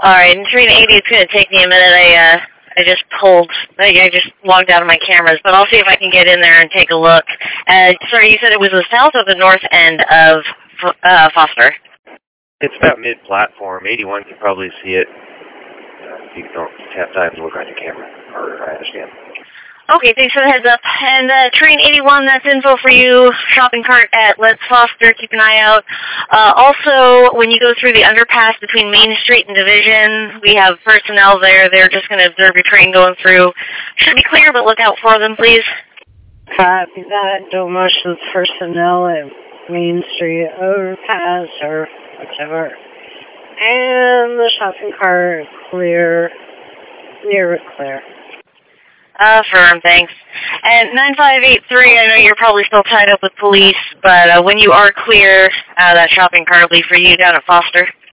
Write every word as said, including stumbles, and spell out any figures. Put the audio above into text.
All right, and train eighty, it's going to take me a minute. I uh, I just pulled, I, I just logged out of my cameras, but I'll see if I can get in there and take a look. Uh, sorry, you said it was the south or the north end of uh, Foster? It's about mid-platform. eighty-one can probably see it. Uh, if you don't have time to look on your camera, or I understand. Okay, thanks for the heads up. And uh, train eighty-one, that's info for you. Shopping cart at Let's Foster. Keep an eye out. Uh, also, when you go through the underpass between Main Street and Division, we have personnel there. They're just going to observe your train going through. Should be clear, but look out for them, please. Copy that. Don't much with personnel at Main Street overpass or whichever. And the shopping cart clear. Near it clear. Uh, firm, thanks. And nine five eight three, I know you're probably still tied up with police, but uh, when you are clear, uh, that shopping cart will be for you down at Foster.